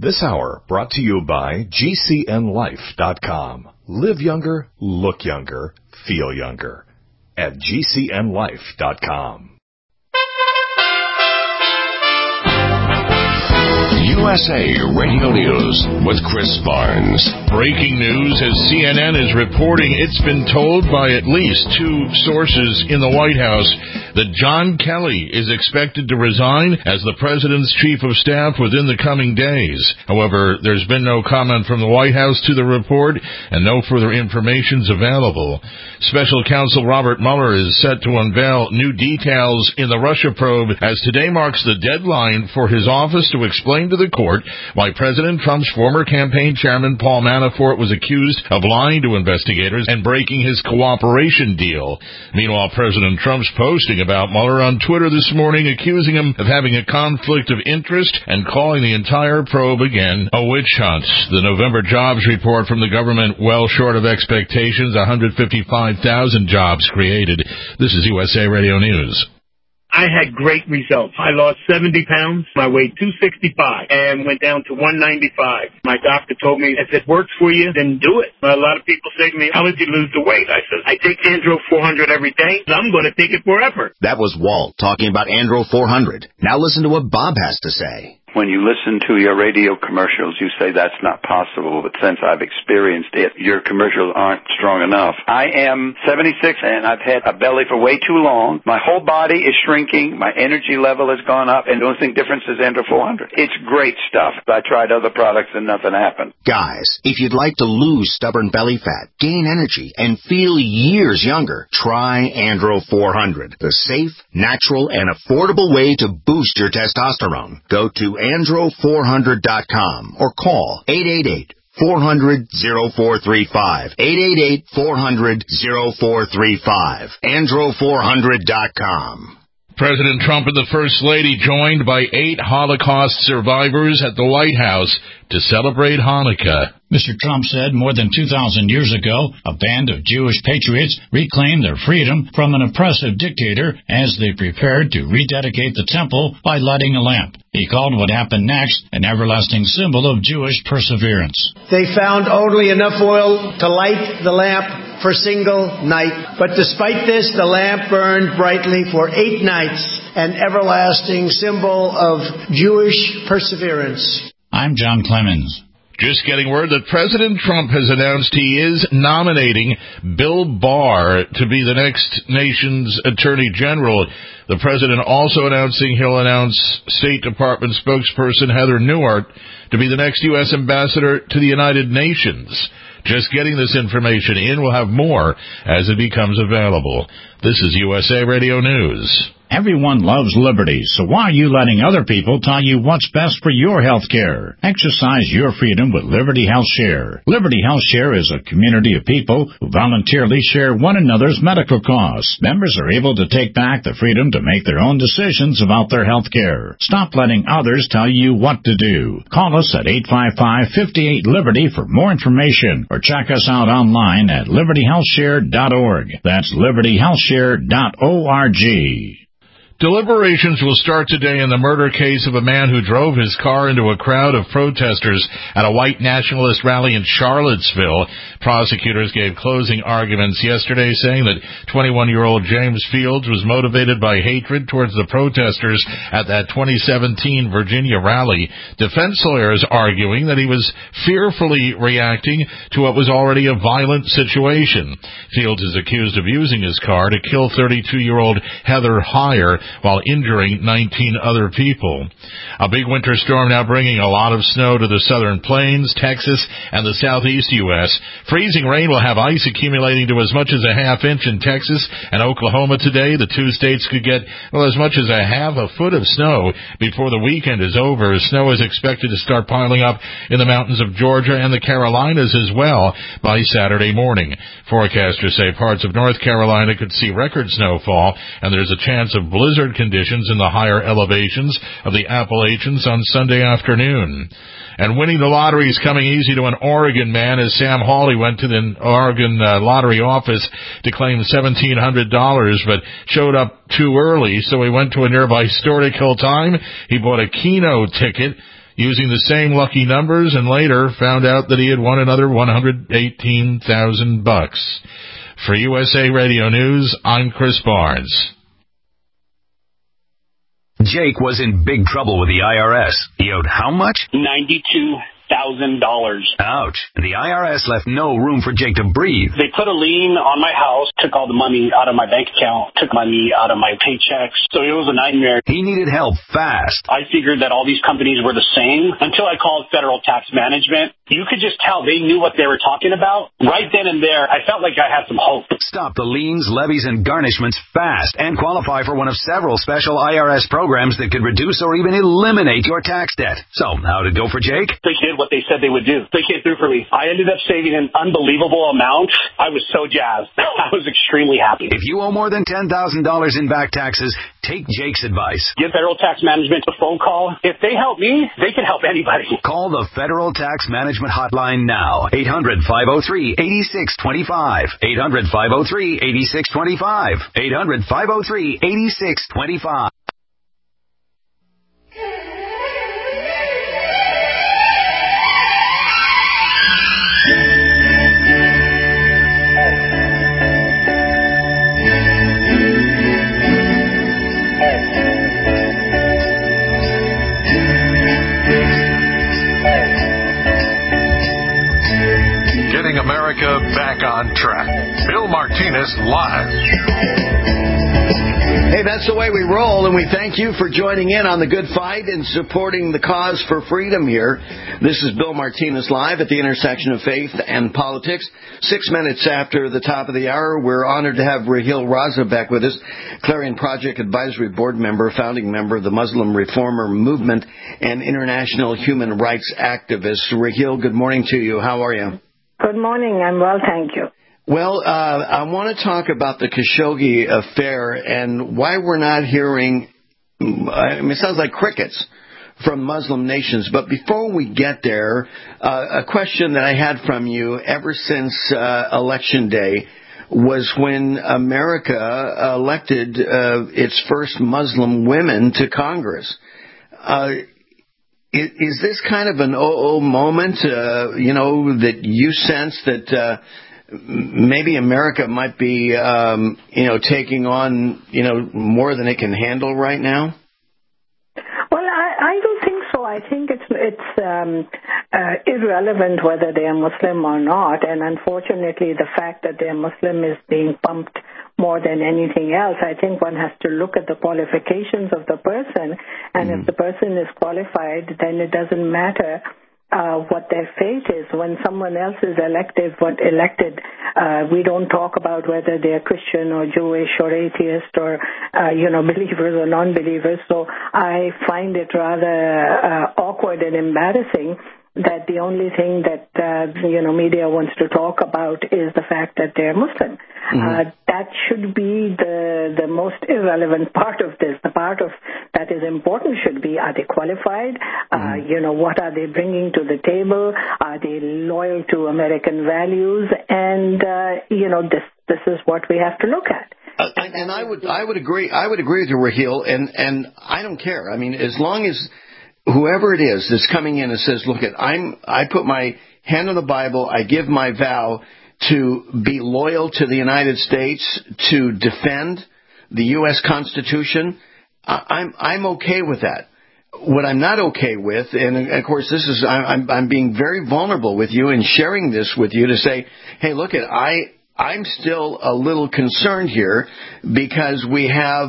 This hour brought to you by GCNLife.com. Live younger, look younger, feel younger at GCNLife.com. USA Radio News with Chris Barnes. Breaking news as CNN is reporting it's been told by at least two sources in the White House that John Kelly is expected to resign as the president's chief of staff within the coming days. However, there's been no comment from the White House to the report and no further information is available. Special counsel Robert Mueller is set to unveil new details in the Russia probe as today marks the deadline for his office to explain to the court why President Trump's former campaign chairman Paul Manafort was accused of lying to investigators and breaking his cooperation deal. Meanwhile, President Trump's posting about Mueller on Twitter this morning, accusing him of having a conflict of interest and calling the entire probe again a witch hunt. The November jobs report from the government well short of expectations, 155,000 jobs created. This is USA Radio News. I had great results. I lost 70 pounds. I weighed 265 and went down to 195. My doctor told me, if it works for you, then do it. A lot of people say to me, how did you lose the weight? I said, I take Andro 400 every day. I'm going to take it forever. That was Walt talking about Andro 400. Now listen to what Bob has to say. When you listen to your radio commercials, you say that's not possible, but since I've experienced it, your commercials aren't strong enough. I am 76 and I've had a belly for way too long. My whole body is shrinking. My energy level has gone up, and the only thing difference is Andro 400. It's great stuff. I tried other products and nothing happened. Guys, if you'd like to lose stubborn belly fat, gain energy, and feel years younger, try Andro 400, the safe, natural, and affordable way to boost your testosterone. Go to Andro400.com or call 888-400-0435. 888-400-0435. Andro400.com. President Trump and the First Lady joined by 8 Holocaust survivors at the White House to celebrate Hanukkah. Mr. Trump said more than 2,000 years ago, a band of Jewish patriots reclaimed their freedom from an oppressive dictator as they prepared to rededicate the temple by lighting a lamp. He called what happened next an everlasting symbol of Jewish perseverance. They found only enough oil to light the lamp for a single night. But despite this, the lamp burned brightly for 8 nights, an everlasting symbol of Jewish perseverance. I'm John Clemens. Just getting word that President Trump has announced he is nominating Bill Barr to be the next nation's Attorney General. The president also announcing he'll announce State Department spokesperson Heather Nauert to be the next U.S. ambassador to the United Nations. Just getting this information in. We'll have more as it becomes available. This is USA Radio News. Everyone loves liberty, so why are you letting other people tell you what's best for your health care? Exercise your freedom with Liberty Health Share. Liberty Health Share is a community of people who voluntarily share one another's medical costs. Members are able to take back the freedom to make their own decisions about their health care. Stop letting others tell you what to do. Call us at 855-58-LIBERTY for more information, or check us out online at libertyhealthshare.org. That's libertyhealthshare.org. Deliberations will start today in the murder case of a man who drove his car into a crowd of protesters at a white nationalist rally in Charlottesville. Prosecutors gave closing arguments yesterday saying that 21-year-old James Fields was motivated by hatred towards the protesters at that 2017 Virginia rally. Defense lawyers arguing that he was fearfully reacting to what was already a violent situation. Fields is accused of using his car to kill 32-year-old Heather Heyer while injuring 19 other people. A big winter storm now bringing a lot of snow to the southern plains, Texas, and the southeast U.S. Freezing rain will have ice accumulating to as much as a half inch in Texas and Oklahoma today. The two states could get, as much as a half a foot of snow before the weekend is over. Snow is expected to start piling up in the mountains of Georgia and the Carolinas as well by Saturday morning. Forecasters say parts of North Carolina could see record snowfall, and there's a chance of blizzard conditions in the higher elevations of the Appalachians on Sunday afternoon. And winning the lottery is coming easy to an Oregon man as Sam Hawley went to the Oregon lottery office to claim $1,700, but showed up too early, so he went to a nearby store to kill time. He bought a Keno ticket using the same lucky numbers, and later found out that he had won another $118,000. For USA Radio News, I'm Chris Barnes. Jake was in big trouble with the IRS. He owed how much? $92,000. Ouch. The IRS left no room for Jake to breathe. They put a lien on my house, took all the money out of my bank account, took money out of my paychecks. So it was a nightmare. He needed help fast. I figured that all these companies were the same until I called Federal Tax Management. You could just tell they knew what they were talking about. Right then and there, I felt like I had some hope. Stop the liens, levies, and garnishments fast and qualify for one of several special IRS programs that could reduce or even eliminate your tax debt. So, how did it go for Jake? They did what they said they would do. They came through for me. I ended up saving an unbelievable amount. I was so jazzed. I was extremely happy. If you owe more than $10,000 in back taxes, take Jake's advice. Give Federal Tax Management a phone call. If they help me, they can help anybody. Call the Federal Tax Management Hotline now. 800-503-8625. 800-503-8625. 800-503-8625. America back on track. Bill Martinez Live. Hey, that's the way we roll, and we thank you for joining in on the good fight and supporting the cause for freedom here. This is Bill Martinez Live at the intersection of faith and politics. 6 minutes after the top of the hour, we're honored to have Raheel Raza back with us, Clarion Project Advisory Board member, founding member of the Muslim Reformer Movement, and international human rights activist. Raheel, good morning to you. How are you? Good morning. I'm well, thank you. Well, I want to talk about the Khashoggi affair and why we're not hearing, it sounds like crickets from Muslim nations. But before we get there, a question that I had from you ever since Election Day was when America elected its first Muslim women to Congress. Is this kind of an moment, that you sense that maybe America might be, taking on, more than it can handle right now? Well, I don't think so. I think it's irrelevant whether they are Muslim or not, and unfortunately, the fact that they are Muslim is being pumped more than anything else. I think one has to look at the qualifications of the person, and if the person is qualified, then it doesn't matter what their faith is. When someone else is elected, we don't talk about whether they're Christian or Jewish or atheist or, believers or non-believers. So I find it rather awkward and embarrassing that the only thing that, media wants to talk about is the fact that they're Muslim. That should be the most irrelevant part of this. The part of that is important should be, are they qualified? What are they bringing to the table? Are they loyal to American values? And, this is what we have to look at. And I would agree with you, Raheel, and I don't care. I mean, as long as whoever it is that's coming in and says, look, I put my hand on the Bible, I give my vow to be loyal to the United States, to defend the U.S. Constitution, I'm okay with that. What I'm not okay with, and of course this is, I'm being very vulnerable with you and sharing this with you to say, hey, look, I'm still a little concerned here because we have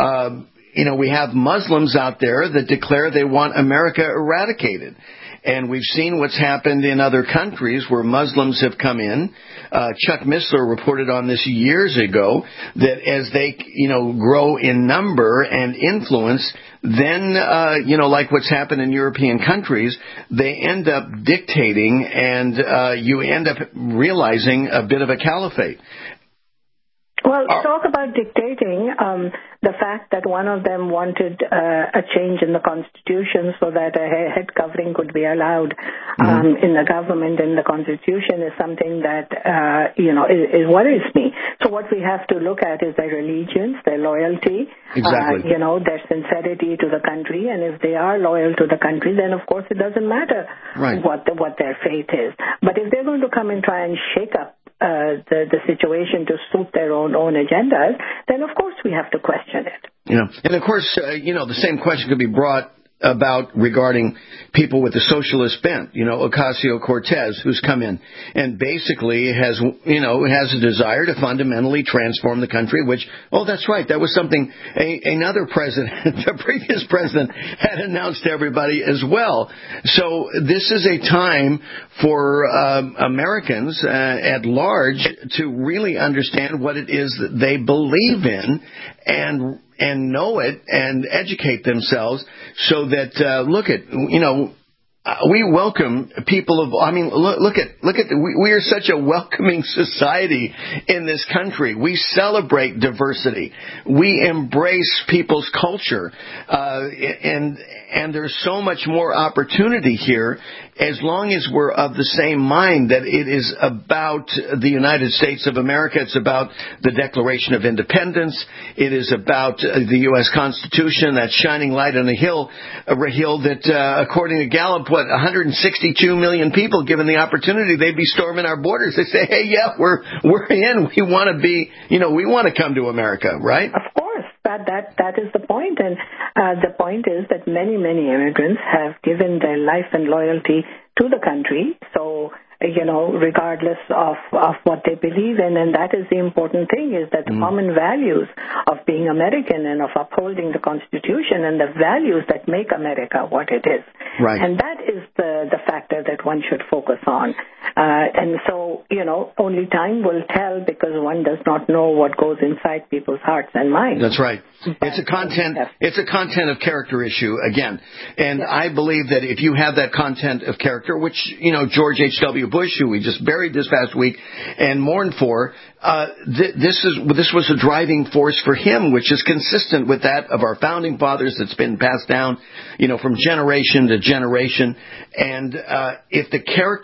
Muslims out there that declare they want America eradicated. And we've seen what's happened in other countries where Muslims have come in. Chuck Missler reported on this years ago that as they, grow in number and influence, then, like what's happened in European countries, they end up dictating and you end up realizing a bit of a caliphate. Well, talk about dictating. The fact that one of them wanted a change in the Constitution so that a head covering could be allowed in the government and the Constitution is something that, it worries me. So what we have to look at is their allegiance, their loyalty, exactly. Their sincerity to the country. And if they are loyal to the country, then of course it doesn't matter what their faith is. But if they're going to come and try and shake up the situation to suit their own agendas, then of course we have to question it. And of course, the same question could be brought about regarding people with the socialist bent, Ocasio-Cortez, who's come in and basically has a desire to fundamentally transform the country, which, that's right, that was something another president, the previous president, had announced to everybody as well. So this is a time for Americans at large to really understand what it is that they believe in and know it and educate themselves so that, we welcome people we are such a welcoming society in this country. We celebrate diversity. We embrace people's culture. And there's so much more opportunity here as long as we're of the same mind that it is about the United States of America. It's about the Declaration of Independence. It is about the U.S. Constitution, that shining light on a hill that, according to Gallup, 162 million people given the opportunity, they'd be storming our borders. They say, hey, yeah, we're in. We want to be, we want to come to America, right? Of course. That is the point. And the point is that many immigrants have given their life and loyalty to the country. So, regardless of what they believe in, and that is the important thing, is that the common values of being American and of upholding the Constitution and the values that make America what it is. Right. And that is the factor that one should focus on. And so, only time will tell, because one does not know what goes inside people's hearts and minds. That's right. It's a content of character issue again. And I believe that if you have that content of character, which, George H.W. Bush, who we just buried this past week and mourned for, this was a driving force for him, which is consistent with that of our founding fathers that's been passed down, from generation to generation. And if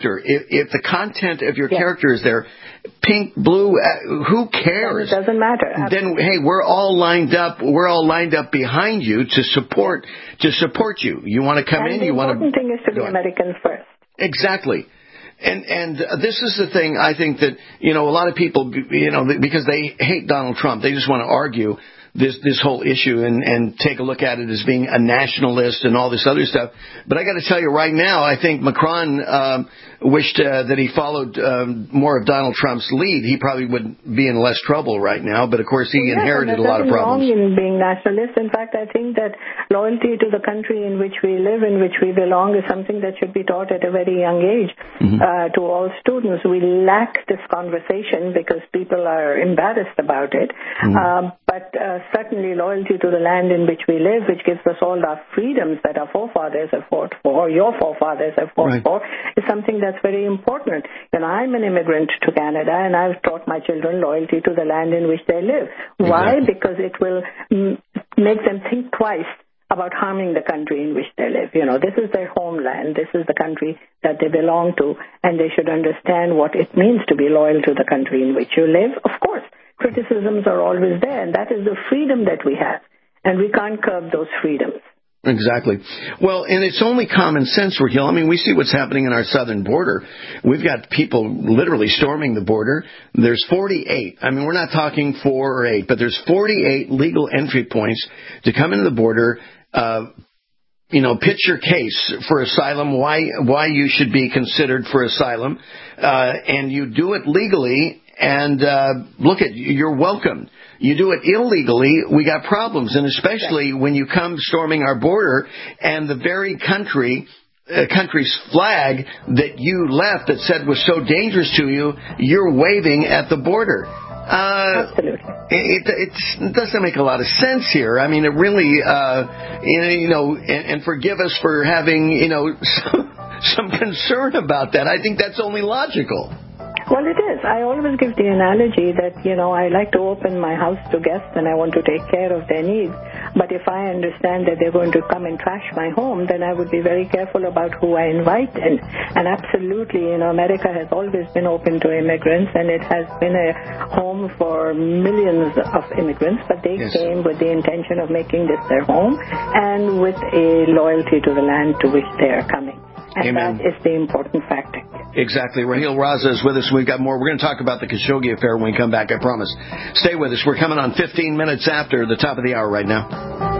the content of your character is there, pink, blue, who cares? It doesn't matter. Then, hey, we're all lined up. We're all lined up behind you to support you. You want to come in. You want to. The important thing is to be Americans first. Exactly. And this is the thing, I think, that, a lot of people, because they hate Donald Trump, they just want to argue this whole issue and take a look at it as being a nationalist and all this other stuff. But I got to tell you right now, I think Macron wished that he followed more of Donald Trump's lead. He probably would be in less trouble right now. But, of course, he inherited a lot of problems. Wrong in being nationalist. In fact, I think that loyalty to the country in which we live, in which we belong, is something that should be taught at a very young age to all students. We lack this conversation because people are embarrassed about it. But certainly loyalty to the land in which we live, which gives us all our freedoms that our forefathers have fought for, your forefathers have fought for, is something that's very important. I'm an immigrant to Canada, and I've taught my children loyalty to the land in which they live. Exactly. Why? Because it will make them think twice about harming the country in which they live. This is their homeland. This is the country that they belong to, and they should understand what it means to be loyal to the country in which you live. Of course, criticisms are always there, and that is the freedom that we have, and we can't curb those freedoms. Exactly. Well, and it's only common sense, Raheel. I mean, we see what's happening in our southern border. We've got people literally storming the border. There's 48. I mean, we're not talking 4 or 8, but there's 48 legal entry points to come into the border. Pitch your case for asylum, why you should be considered for asylum, and you do it legally. And you're welcome. You do it illegally, we got problems, and especially when you come storming our border and the very country's flag that you left that said was so dangerous to you, you're waving at the border. Absolutely. It doesn't make a lot of sense here. I mean, it really, and forgive us for having, some concern about that. I think that's only logical. Well, it is. I always give the analogy that, I like to open my house to guests and I want to take care of their needs. But if I understand that they're going to come and trash my home, then I would be very careful about who I invite in. And absolutely, America has always been open to immigrants, and it has been a home for millions of immigrants, but they came with the intention of making this their home and with a loyalty to the land to which they are coming. And that is the important factor. Exactly. Raheel Raza is with us. We've got more. We're going to talk about the Khashoggi affair when we come back, I promise. Stay with us. We're coming on 15 minutes after the top of the hour right now.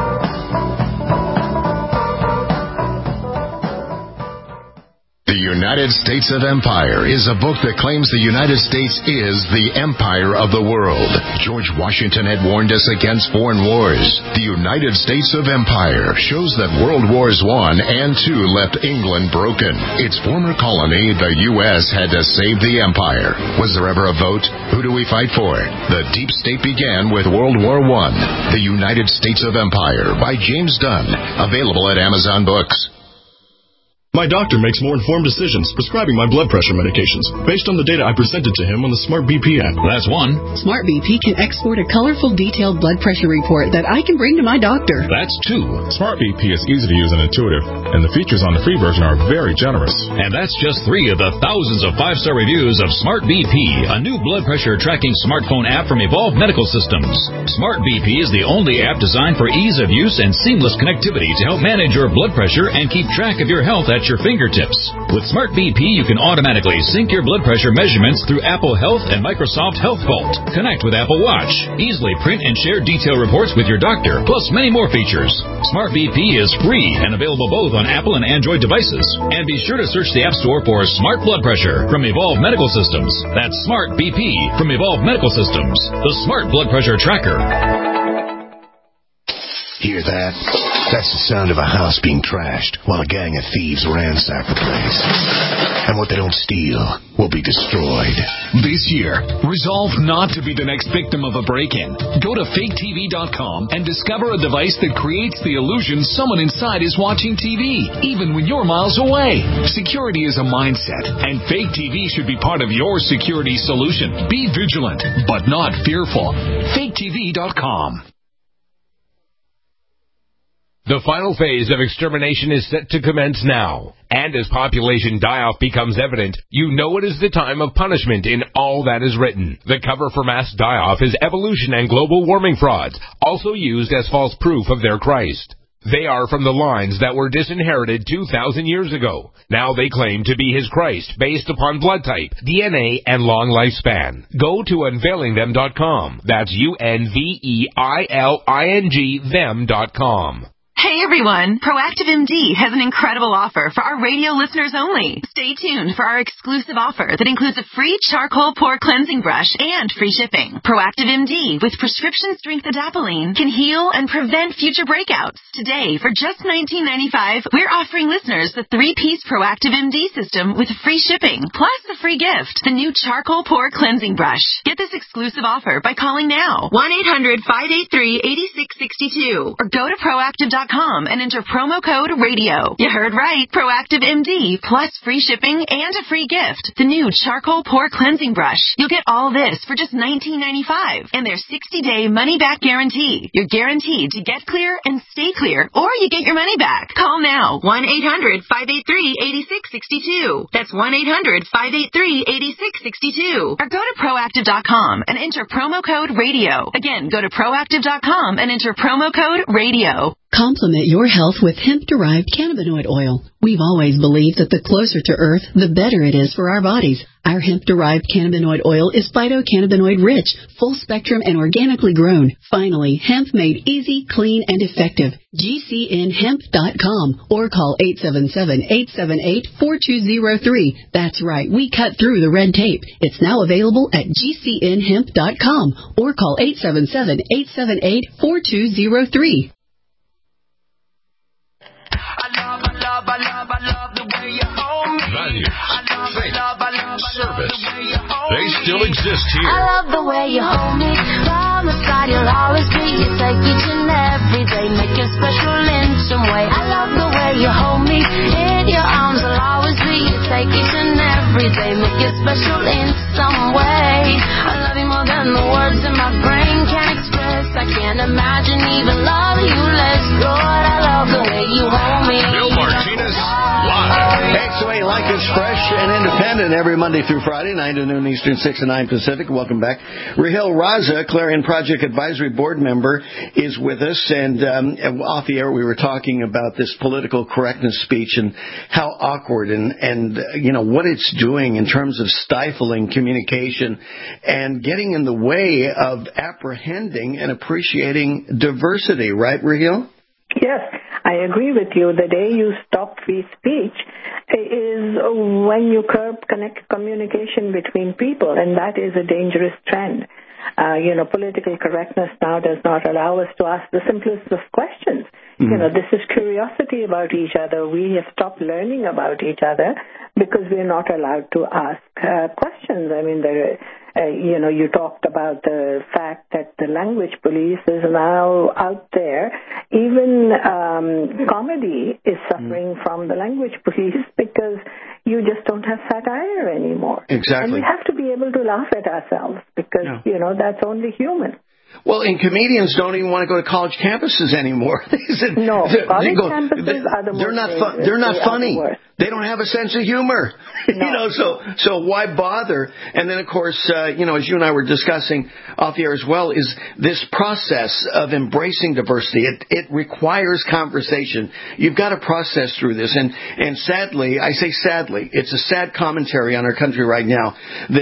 The United States of Empire is a book that claims the United States is the empire of the world. George Washington had warned us against foreign wars. The United States of Empire shows that World Wars I and II left England broken. Its former colony, the U.S., had to save the empire. Was there ever a vote? Who do we fight for? The deep state began with World War I. The United States of Empire by James Dunn. Available at Amazon Books. My doctor makes more informed decisions prescribing my blood pressure medications based on the data I presented to him on the Smart BP app. That's one. Smart BP can export a colorful, detailed blood pressure report that I can bring to my doctor. That's two. Smart BP is easy to use and intuitive, and the features on the free version are very generous. And that's just 3 of the thousands of 5-star reviews of Smart BP, a new blood pressure tracking smartphone app from Evolve Medical Systems. Smart BP is the only app designed for ease of use and seamless connectivity to help manage your blood pressure and keep track of your health at your fingertips. With Smart BP, you can automatically sync your blood pressure measurements through Apple Health and Microsoft Health Vault. Connect with Apple Watch. Easily print and share detailed reports with your doctor, plus many more features. Smart BP is free and available both on Apple and Android devices. And be sure to search the App Store for Smart Blood Pressure from Evolve Medical Systems. That's Smart BP from Evolve Medical Systems, the Smart Blood Pressure Tracker. Hear that? That's the sound of a house being trashed while a gang of thieves ransack the place. And what they don't steal will be destroyed. This year, resolve not to be the next victim of a break-in. Go to faketv.com and discover a device that creates the illusion someone inside is watching TV, even when you're miles away. Security is a mindset, and Fake TV should be part of your security solution. Be vigilant, but not fearful. faketv.com. The final phase of extermination is set to commence now. And as population die-off becomes evident, you know it is the time of punishment in all that is written. The cover for mass die-off is evolution and global warming frauds, also used as false proof of their Christ. They are from the lines that were disinherited 2,000 years ago. Now they claim to be his Christ based upon blood type, DNA, and long lifespan. Go to unveilingthem.com. That's UNVEILING them.com. Hey everyone, Proactive MD has an incredible offer for our radio listeners only. Stay tuned for our exclusive offer that includes a free charcoal pore cleansing brush and free shipping. Proactive MD with prescription strength adapalene can heal and prevent future breakouts. Today, for just $19.95, we're offering listeners the 3-piece Proactive MD system with free shipping, plus a free gift, the new charcoal pore cleansing brush. Get this exclusive offer by calling now, 1-800-583-8662, or go to proactive.com and enter promo code RADIO. You heard right. Proactive MD plus free shipping and a free gift. The new charcoal pore cleansing brush. You'll get all this for just $19.95 and their 60-day money-back guarantee. You're guaranteed to get clear and stay clear, or you get your money back. Call now. 1-800-583-8662. That's 1-800-583-8662. Or go to proactive.com and enter promo code RADIO. Again, go to proactive.com and enter promo code RADIO. Complement your health with hemp-derived cannabinoid oil. We've always believed that the closer to Earth, the better it is for our bodies. Our hemp-derived cannabinoid oil is phytocannabinoid rich, full-spectrum, and organically grown. Finally, hemp made easy, clean, and effective. GCNhemp.com or call 877-878-4203. That's right, we cut through the red tape. It's now available at GCNhemp.com or call 877-878-4203. Values, faith, service. They still exist here. I love the way you hold me. By my side, you'll always be. You take each and every day, make it special in some way. I love the way you hold me. In your arms, I'll always be. You take each and every day, make it special in some way. I love you more than the words in my brain can express. I can't imagine even love like us fresh and independent every Monday through Friday, 9 to noon Eastern, 6 to 9 Pacific. Welcome back. Rahil Raza, Clarion Project Advisory Board member, is with us. And off the air, we were talking about this political correctness speech and how awkward and what it's doing in terms of stifling communication and getting in the way of apprehending and appreciating diversity. Right, Rahil? Yes, I agree with you. The day you stop free speech is when you curb communication between people, and that is a dangerous trend. Political correctness now does not allow us to ask the simplest of questions. Mm-hmm. This is curiosity about each other. We have stopped learning about each other because we're not allowed to ask questions. I mean, you talked about the fact that the language police is now out there. Even comedy is suffering from the language police because you just don't have satire anymore. Exactly. And we have to be able to laugh at ourselves because, that's only human. Well, and comedians don't even want to go to college campuses anymore. No, college campuses are the most they're not funny. They don't have a sense of humor. No. So why bother? And then, of course, as you and I were discussing off the air as well, is this process of embracing diversity. It requires conversation. You've got to process through this. And sadly, I say sadly, it's a sad commentary on our country right now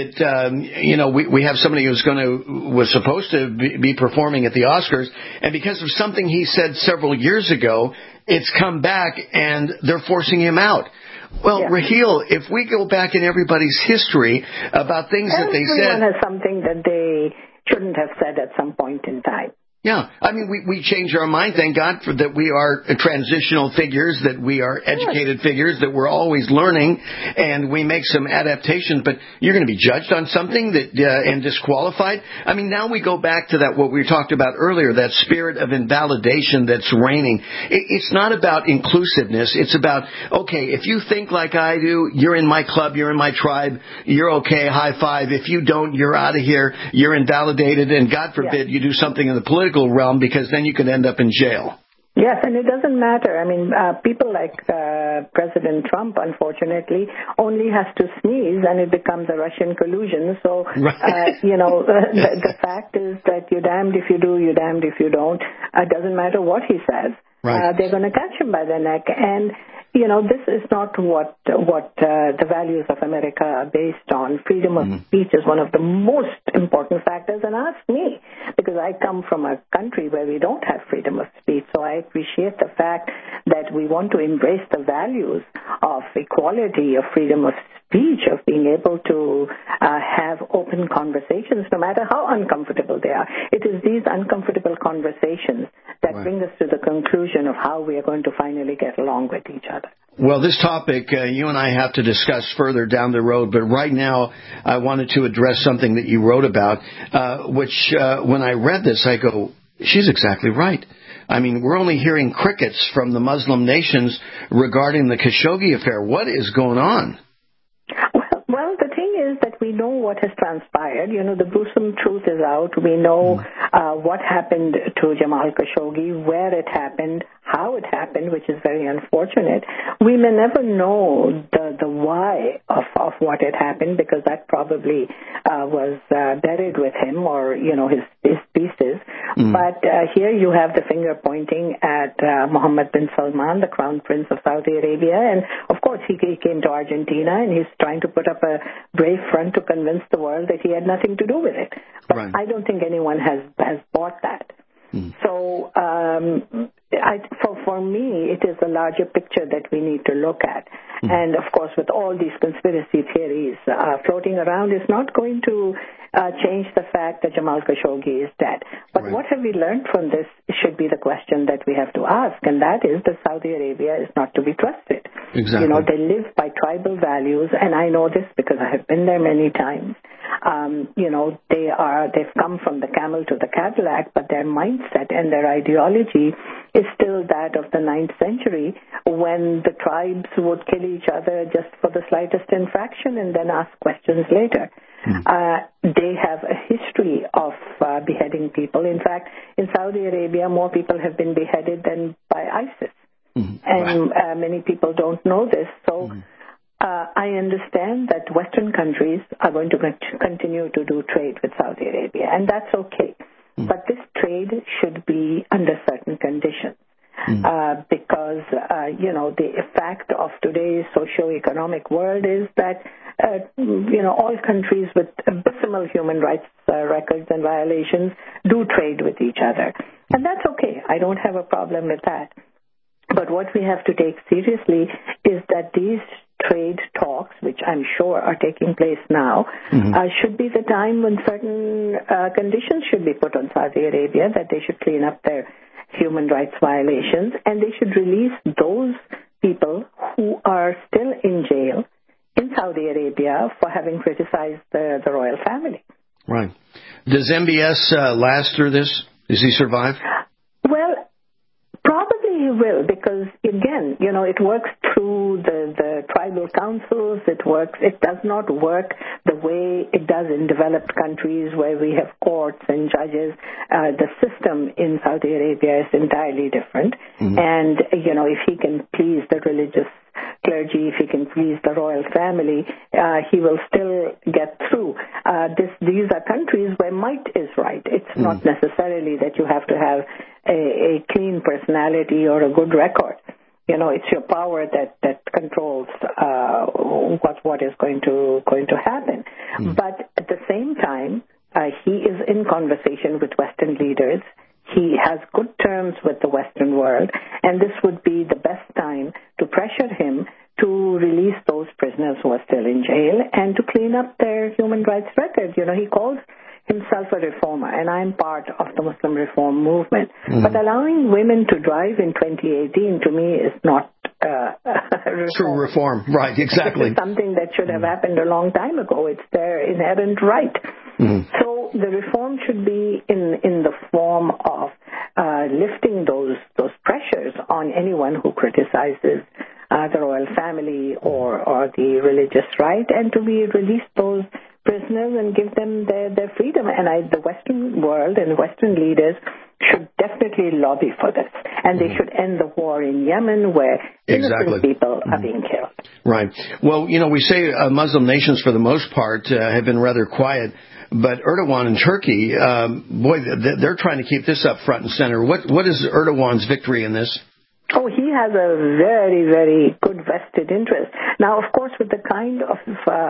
that, we have somebody was supposed to be performing at the Oscars, and because of something he said several years ago, it's come back and they're forcing him out. Well, yeah. Rahil, if we go back in everybody's history about things that they said... Everyone has something that they shouldn't have said at some point in time. Yeah, I mean, we change our mind. Thank God for that we are transitional figures, that we are educated figures, that we're always learning, and we make some adaptations. But you're going to be judged on something and disqualified. I mean, now we go back to that what we talked about earlier, that spirit of invalidation that's reigning. It's not about inclusiveness. It's about, okay, if you think like I do, you're in my club, you're in my tribe, you're okay, high five. If you don't, you're out of here, you're invalidated, and God forbid you do something in the political realm, because then you could end up in jail. Yes, and it doesn't matter. I mean, people like President Trump, unfortunately, only has to sneeze and it becomes a Russian collusion. So, the fact is that you're damned if you do, you're damned if you don't. It doesn't matter what he says. Right. They're going to catch him by the neck. And, this is not what the values of America are based on. Freedom of speech is one of the most important factors. And ask me, because I come from a country where we don't have freedom of speech. So I appreciate the fact that we want to embrace the values of equality, of freedom of speech, of being able to have open conversations, no matter how uncomfortable they are. It is these uncomfortable conversations that bring us to the conclusion of how we are going to finally get along with each other. Well, this topic you and I have to discuss further down the road, but right now I wanted to address something that you wrote about, which when I read this, I go, she's exactly right. I mean, we're only hearing crickets from the Muslim nations regarding the Khashoggi affair. What is going on? Well, the thing is that we know what has transpired. The gruesome truth is out. We know what happened to Jamal Khashoggi, where it happened, how it happened, which is very unfortunate. We may never know the why of what had happened, because that probably was buried with him, or, his pieces. But here you have the finger pointing at Mohammed bin Salman, the Crown Prince of Saudi Arabia. And, of course, he came to Argentina, and he's trying to put up a brave front to convince the world that he had nothing to do with it. But I don't think anyone has bought that. So for me, it is a larger picture that we need to look at. And, of course, with all these conspiracy theories floating around, it's not going to change the fact that Jamal Khashoggi is dead. But what have we learned from this should be the question that we have to ask, and that is that Saudi Arabia is not to be trusted. Exactly. They live by tribal values, and I know this because I have been there many times. They've come from the camel to the Cadillac, but their mindset and their ideology is still that of the 9th century, when the tribes would kill each other just for the slightest infraction and then ask questions later. They have a history of beheading people. In fact, in Saudi Arabia, more people have been beheaded than by ISIS. And many people don't know this. So I understand that Western countries are going to continue to do trade with Saudi Arabia, and that's okay. But this trade should be under certain conditions. Because, the fact of today's socio-economic world is that, all countries with abysmal human rights records and violations do trade with each other. And that's okay. I don't have a problem with that. But what we have to take seriously is that these trade talks, which I'm sure are taking place now, should be the time when certain conditions should be put on Saudi Arabia, that they should clean up their human rights violations, and they should release those people who are still in jail in Saudi Arabia for having criticized the royal family. Right. Does MBS last through this? Does he survive? Well, probably he will, because, again, it works through the tribal councils. It does not work the way it does in developed countries where we have courts and judges. The system in Saudi Arabia is entirely different. And, if he can please the religious clergy, if he can please the royal family, he will still get through. These are countries where might is right. It's not necessarily that you have to have a clean personality or a good record. It's your power that controls what is going to happen. But at the same time, he is in conversation with Western leaders. He has good terms with the Western world, and this would be the best time to pressure him to release those prisoners who are still in jail and to clean up their human rights record. He calls himself a reformer, and I'm part of the Muslim reform movement. But allowing women to drive in 2018, to me, is not true reform. Right, exactly. This is something that should have happened a long time ago. It's their inherent right. So the reform should be in the form of lifting those pressures on anyone who criticizes the royal family or the religious right, and to release those prisoners and give them their freedom. And the Western world and Western leaders should definitely lobby for this. And they should end the war in Yemen, where innocent people are being killed. Right. Well, we say Muslim nations, for the most part, have been rather quiet. But Erdogan in Turkey, they're trying to keep this up front and center. What is Erdogan's victory in this? Oh, he has a very, very good vested interest. Now, of course, with the kind of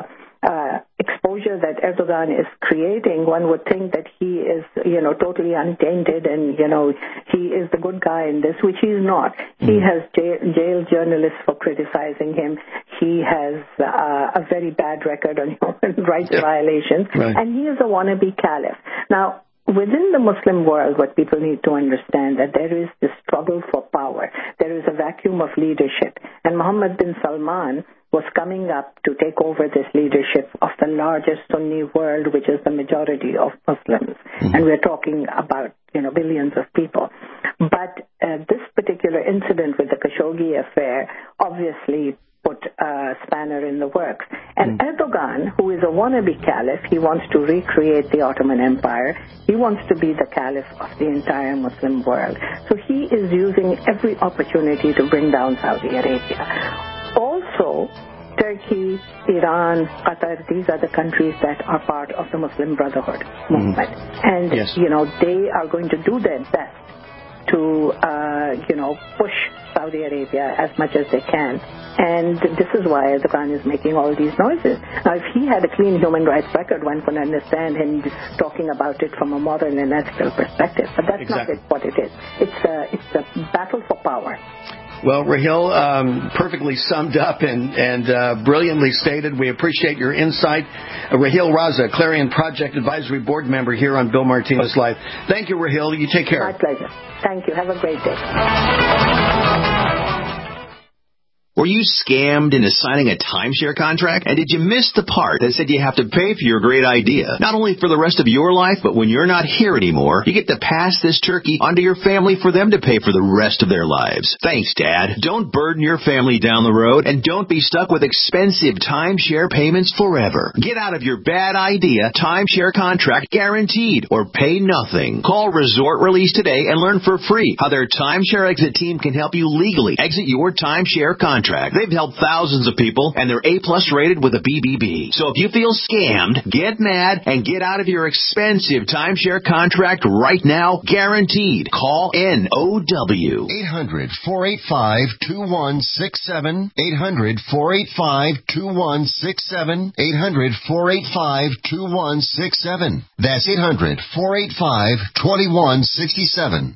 exposure that Erdogan is creating, one would think that he is, totally untainted and, he is the good guy in this, which he's not. He has jailed journalists for criticizing him. He has a very bad record on human rights violations, and he is a wannabe caliph. Now, within the Muslim world, what people need to understand that there is this struggle for power. There is a vacuum of leadership. And Mohammed bin Salman was coming up to take over this leadership of the largest Sunni world, which is the majority of Muslims. And we're talking about, billions of people. But this particular incident with the Khashoggi affair obviously put a spanner in the works. And Erdogan, who is a wannabe caliph, he wants to recreate the Ottoman Empire. He wants to be the caliph of the entire Muslim world. So he is using every opportunity to bring down Saudi Arabia. Also, Turkey, Iran, Qatar, these are the countries that are part of the Muslim Brotherhood movement. And, they are going to do their best to, push Saudi Arabia as much as they can. And this is why Erdogan is making all these noises. Now, if he had a clean human rights record, one can understand him talking about it from a moral and ethical perspective. But that's not what it is. It's a battle for power. Well, Rahil, perfectly summed up and brilliantly stated. We appreciate your insight. Rahil Raza, Clarion Project Advisory Board member here on Bill Martinez Live. Thank you, Rahil. You take care. My pleasure. Thank you. Have a great day. Were you scammed into signing a timeshare contract? And did you miss the part that said you have to pay for your great idea? Not only for the rest of your life, but when you're not here anymore, you get to pass this turkey onto your family for them to pay for the rest of their lives. Thanks, Dad. Don't burden your family down the road, and don't be stuck with expensive timeshare payments forever. Get out of your bad idea timeshare contract guaranteed, or pay nothing. Call Resort Release today and learn for free how their timeshare exit team can help you legally exit your timeshare contract. contract. They've helped thousands of people, and they're A-plus rated with a BBB. So if you feel scammed, get mad and get out of your expensive timeshare contract right now, guaranteed. Call NOW. 800-485-2167. 800-485-2167. 800-485-2167. That's 800-485-2167.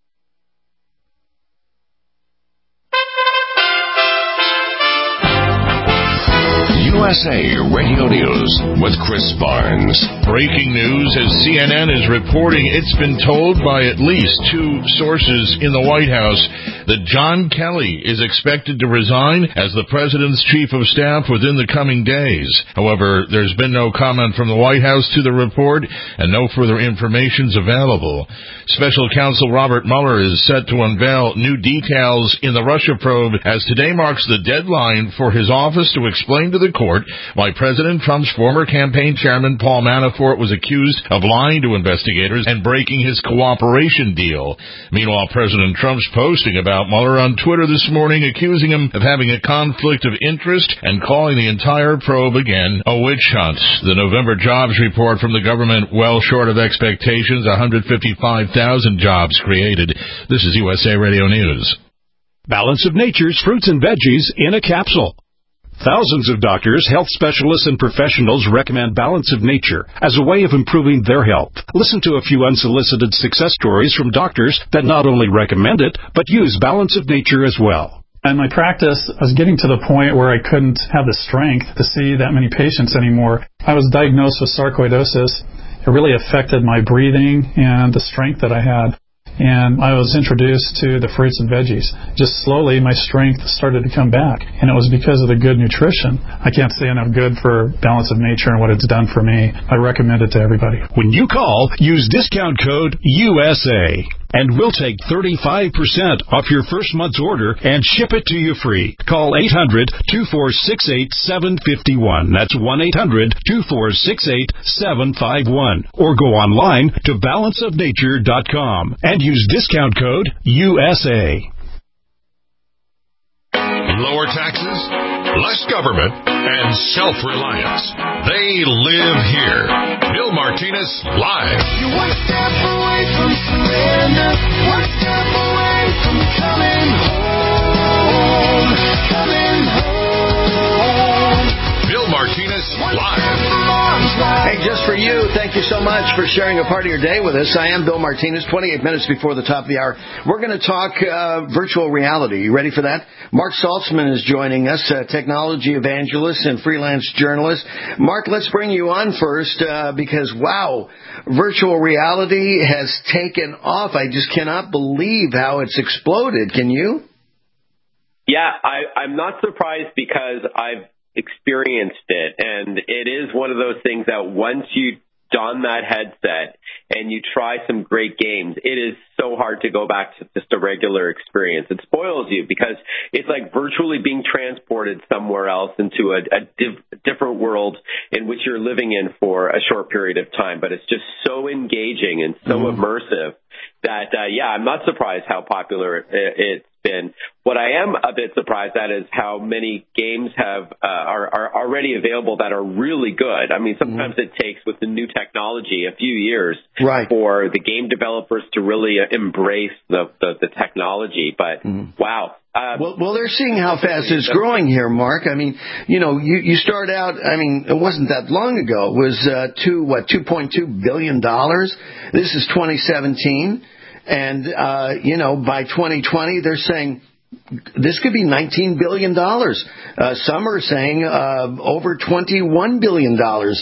USA Radio News with Chris Barnes. Breaking news as CNN is reporting it's been told by at least two sources in the White House that John Kelly is expected to resign as the president's chief of staff within the coming days. However, there's been no comment from the White House to the report and no further information is available. Special counsel Robert Mueller is set to unveil new details in the Russia probe as today marks the deadline for his office to explain to the court why President Trump's former campaign chairman Paul Manafort was accused of lying to investigators and breaking his cooperation deal. Meanwhile, President Trump's posting about Mueller on Twitter this morning, accusing him of having a conflict of interest and calling the entire probe again a witch hunt. The November jobs report from the government well short of expectations, 155,000 jobs created. This is USA Radio News. Balance of Nature's fruits and veggies in a capsule. Thousands of doctors, health specialists, and professionals recommend Balance of Nature as a way of improving their health. Listen to a few unsolicited success stories from doctors that not only recommend it, but use Balance of Nature as well. In my practice, I was getting to the point where I couldn't have the strength to see that many patients anymore. I was diagnosed with sarcoidosis. It really affected my breathing and the strength that I had. And I was introduced to the fruits and veggies. Just slowly, my strength started to come back. And it was because of the good nutrition. I can't say enough good for Balance of Nature and what it's done for me. I recommend it to everybody. When you call, use discount code USA. And we'll take 35% off your first month's order and ship it to you free. Call 800-246-8751. That's 1-800-246-8751. Or go online to balanceofnature.com and use discount code USA. Lower taxes, less government, and self-reliance. They live here. Bill Martinez live. You're one step away from surrender, one step away from coming home, coming home. Bill Martinez live. Hey, just for you, thank you so much for sharing a part of your day with us. I am Bill Martinez, 28 minutes before the top of the hour. We're going to talk virtual reality. You ready for that? Mark Saltzman is joining us, technology evangelist and freelance journalist. Mark, let's bring you on first because, wow, virtual reality has taken off. I just cannot believe how it's exploded. Can you? Yeah, I'm not surprised because I've experienced it, and it is one of those things that once you don that headset and you try some great games, it is so hard to go back to just a regular experience. It spoils you because it's like virtually being transported somewhere else into a different world in which you're living in for a short period of time. But it's just so engaging and so immersive that, I'm not surprised how popular it's been. What I am a bit surprised at is how many games are already available that are really good. I mean, sometimes it takes, with the new technology, a few years for the game developers to really embrace the technology. But wow. Well, they're seeing how fast it's growing here, Mark. I mean, you start out, I mean, it wasn't that long ago. It was $2.2 billion. This is 2017. And, by 2020, they're saying this could be $19 billion. Some are saying over $21 billion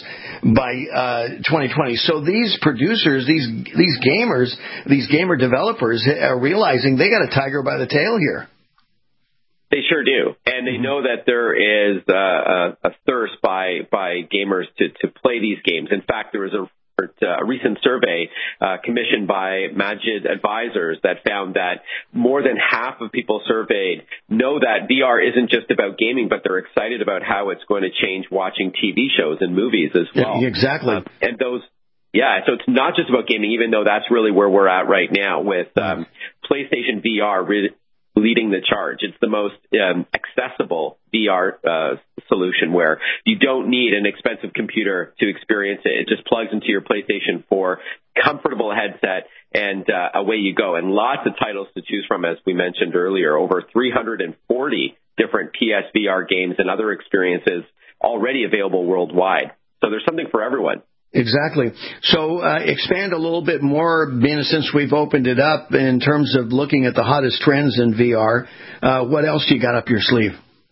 by 2020. So these producers, these gamers, these gamer developers are realizing they got a tiger by the tail here. They sure do. And they know that there is a thirst by gamers to play these games. In fact, there was a recent survey commissioned by Majid Advisors that found that more than half of people surveyed know that VR isn't just about gaming, but they're excited about how it's going to change watching TV shows and movies as well. Yeah, exactly. So it's not just about gaming, even though that's really where we're at right now with PlayStation VR leading the charge. It's the most accessible VR solution where you don't need an expensive computer to experience it. It just plugs into your PlayStation 4, comfortable headset, and away you go. And lots of titles to choose from, as we mentioned earlier. Over 340 different PSVR games and other experiences already available worldwide. So there's something for everyone. Exactly. So expand a little bit more, since we've opened it up, in terms of looking at the hottest trends in VR. What else you got up your sleeve?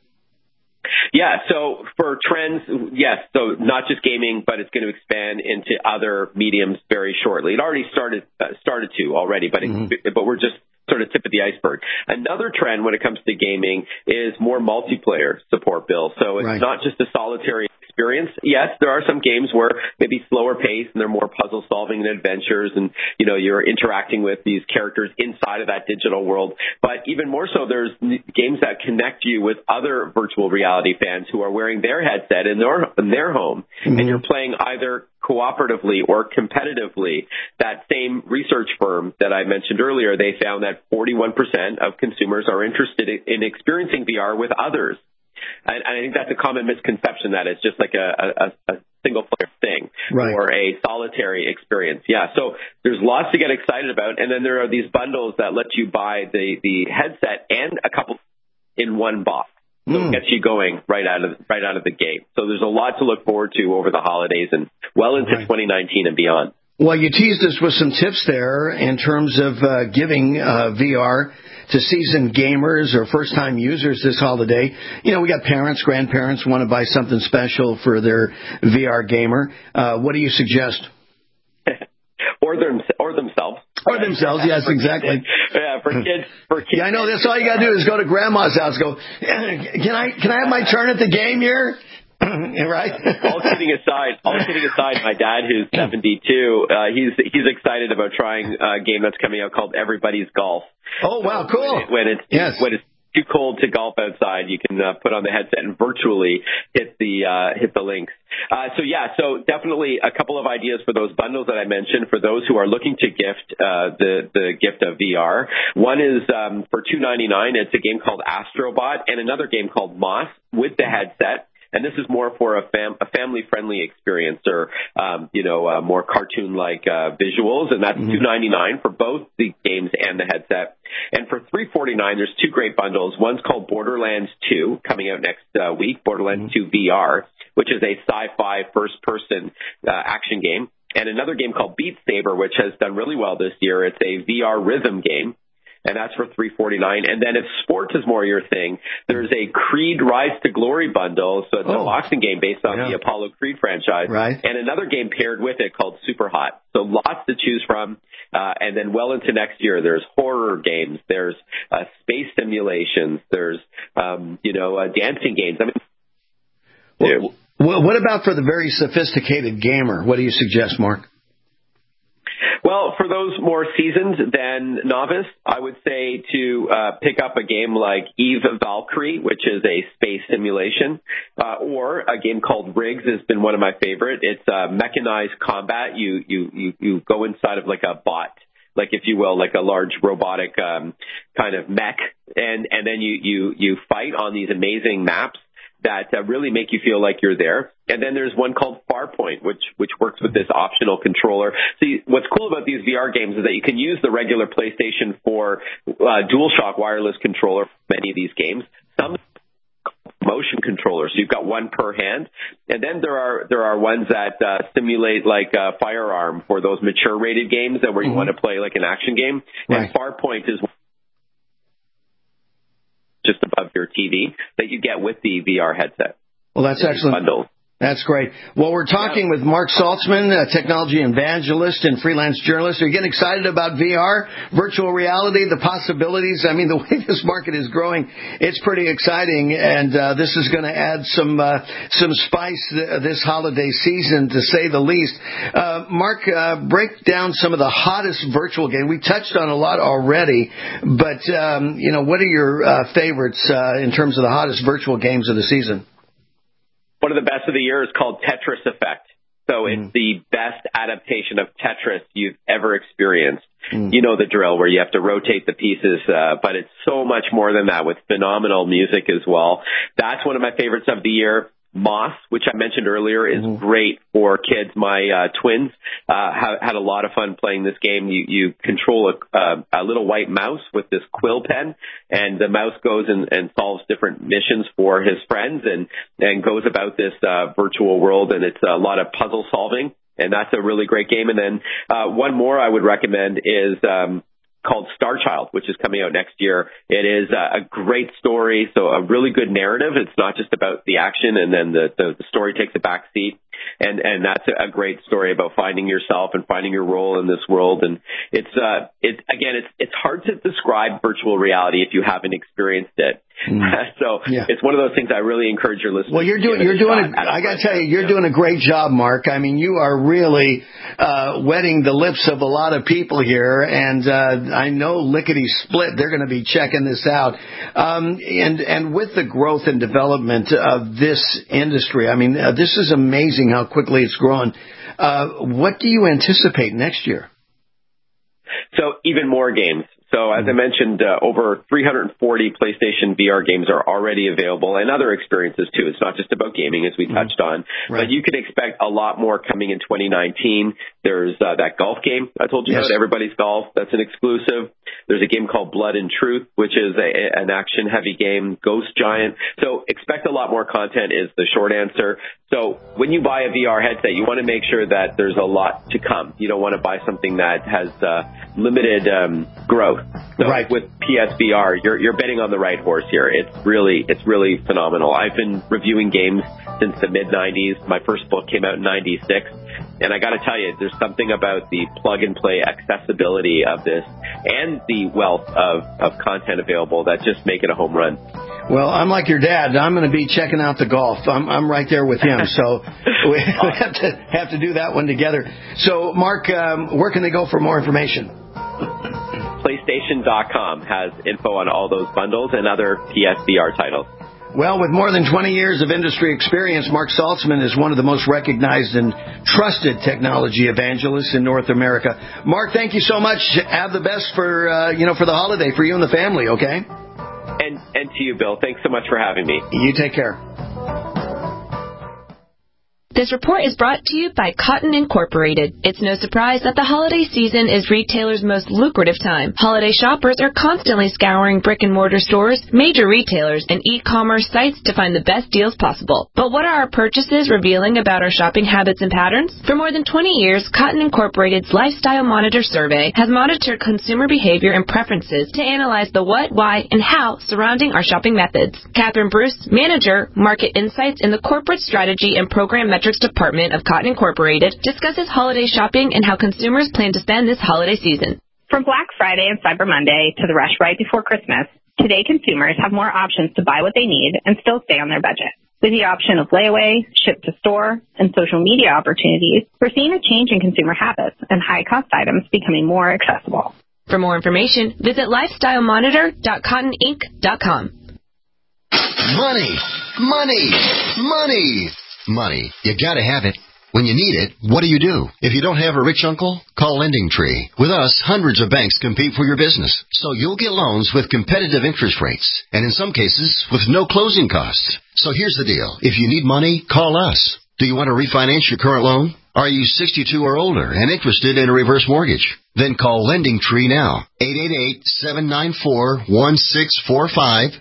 Yeah, so for trends, yes, so not just gaming, but it's going to expand into other mediums very shortly. It already started to already, but but we're just sort of tip of the iceberg. Another trend when it comes to gaming is more multiplayer support, Bill. So it's not just a solitary experience. Yes, there are some games where maybe slower pace and they're more puzzle solving and adventures, and you're interacting with these characters inside of that digital world. But even more so, there's games that connect you with other virtual reality fans who are wearing their headset in their home, and you're playing either cooperatively or competitively. That same research firm that I mentioned earlier, they found that 41% of consumers are interested in experiencing VR with others. And I think that's a common misconception, that it's just like a single-player thing or a solitary experience. Yeah, so there's lots to get excited about. And then there are these bundles that let you buy the headset and a couple in one box. So it gets you going right out of the gate. So there's a lot to look forward to over the holidays and well into 2019 and beyond. Well, you teased us with some tips there in terms of giving VR to seasoned gamers or first-time users this holiday. We got parents, grandparents want to buy something special for their VR gamer. What do you suggest? Or themselves. Or themselves, yes, exactly. Yeah, for kids. Yeah, I know. That's all you got to do is go to Grandma's house. Go, can I have my turn at the game here? Right? All kidding aside, my dad, who's 72, he's excited about trying a game that's coming out called Everybody's Golf. Oh, wow, cool. When it's too cold to golf outside, you can put on the headset and virtually hit the links. So definitely a couple of ideas for those bundles that I mentioned for those who are looking to gift the gift of VR. One is for $2.99. It's a game called Astrobot, and another game called Moss with the headset. And this is more for a family-friendly experience, or more cartoon-like visuals, and that's $2.99 for both the games and the headset. And for $3.49, there's two great bundles. One's called Borderlands 2, coming out next week, Borderlands 2 VR, which is a sci-fi first-person action game, and another game called Beat Saber, which has done really well this year. It's a VR rhythm game. And that's for $3.49. And then if sports is more your thing, there's a Creed Rise to Glory bundle. So it's a boxing game based on the Apollo Creed franchise. Right. And another game paired with it called Super Hot. So lots to choose from. And then well into next year, there's horror games. There's space simulations. There's, dancing games. What about for the very sophisticated gamer? What do you suggest, Mark? Well, for those more seasoned than novice, I would say to pick up a game like Eve Valkyrie, which is a space simulation, or a game called Riggs has been one of my favorite. It's mechanized combat. You go inside of like a bot, like if you will, like a large robotic kind of mech, and then you fight on these amazing maps that really make you feel like you're there. And then there's one called Farpoint, which works with this optional controller. See, what's cool about these VR games is that you can use the regular PlayStation 4 DualShock wireless controller for many of these games. Some motion controllers, so you've got one per hand. And then there are ones that simulate like a firearm for those mature rated games that where you want to play like an action game. Right. And Farpoint is just above your TV that you get with the VR headset. Well, that's excellent. Bundle. That's great. Well, we're talking with Mark Saltzman, a technology evangelist and freelance journalist. Are you getting excited about VR, virtual reality, the possibilities? I mean, the way this market is growing, it's pretty exciting, and this is going to add some spice this holiday season, to say the least. Mark, break down some of the hottest virtual games. We touched on a lot already, but what are your favorites in terms of the hottest virtual games of the season? One of the best of the year is called Tetris Effect. So it's the best adaptation of Tetris you've ever experienced. You know the drill where you have to rotate the pieces, but it's so much more than that with phenomenal music as well. That's one of my favorites of the year. Moss, which I mentioned earlier, is great for kids. My twins had a lot of fun playing this game. You control a little white mouse with this quill pen, and the mouse goes and solves different missions for his friends and goes about this virtual world, and it's a lot of puzzle solving, and that's a really great game. And then one more I would recommend is called Star Child, which is coming out next year. It is a great story, so a really good narrative. It's not just about the action, and then the story takes a back seat. And that's a great story about finding yourself and finding your role in this world. And it's hard to describe virtual reality if you haven't experienced it. So it's one of those things I really encourage your listeners. Well, I got to tell you, you're doing a great job, Mark. I mean, you are really wetting the lips of a lot of people here, and I know Lickety Split, they're going to be checking this out. And with the growth and development of this industry, I mean, this is amazing how quickly it's grown. What do you anticipate next year? So even more games. So as I mentioned, over 340 PlayStation VR games are already available, and other experiences too. It's not just about gaming, as we touched on. Right. But you can expect a lot more coming in 2019. There's that golf game I told you about, Everybody's Golf. That's an exclusive. There's a game called Blood and Truth, which is an action-heavy game, Ghost Giant. So expect a lot more content is the short answer. So when you buy a VR headset, you want to make sure that there's a lot to come. You don't want to buy something that has limited growth. So with PSVR, you're betting on the right horse here. It's really phenomenal. I've been reviewing games since the mid-'90s. My first book came out in '96. And I got to tell you, there's something about the plug-and-play accessibility of this and the wealth of content available that just make it a home run. Well, I'm like your dad. I'm going to be checking out the golf. I'm right there with him. So we have to do that one together. So, Mark, where can they go for more information? PlayStation.com has info on all those bundles and other PSVR titles. Well, with more than 20 years of industry experience, Mark Saltzman is one of the most recognized and trusted technology evangelists in North America. Mark, thank you so much. Have the best for the holiday for you and the family, okay? And to you, Bill. Thanks so much for having me. You take care. This report is brought to you by Cotton Incorporated. It's no surprise that the holiday season is retailers' most lucrative time. Holiday shoppers are constantly scouring brick-and-mortar stores, major retailers, and e-commerce sites to find the best deals possible. But what are our purchases revealing about our shopping habits and patterns? For more than 20 years, Cotton Incorporated's Lifestyle Monitor survey has monitored consumer behavior and preferences to analyze the what, why, and how surrounding our shopping methods. Catherine Bruce, Manager, Market Insights in the Corporate Strategy and Program Metrics Department of Cotton Incorporated, discusses holiday shopping and how consumers plan to spend this holiday season. From Black Friday and Cyber Monday to the rush right before Christmas, today consumers have more options to buy what they need and still stay on their budget. With the option of layaway, ship to store, and social media opportunities, we're seeing a change in consumer habits and high-cost items becoming more accessible. For more information, visit lifestylemonitor.cottoninc.com. Money. You gotta have it. When you need it, what do? If you don't have a rich uncle, call Lending Tree. With us, hundreds of banks compete for your business, so you'll get loans with competitive interest rates, and in some cases, with no closing costs. So here's the deal. If you need money, call us. Do you want to refinance your current loan? Are you 62 or older and interested in a reverse mortgage? Then call Lending Tree now. 888-794-1645.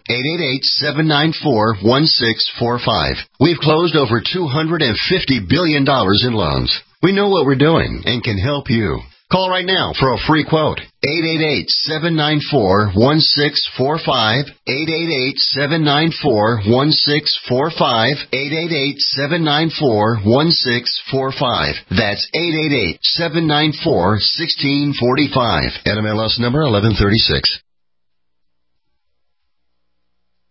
888-794-1645. We've closed over $250 billion in loans. We know what we're doing and can help you. Call right now for a free quote. 888-794-1645. 888-794-1645. 888-794-1645. That's 888-794-1645. NMLS number 1136.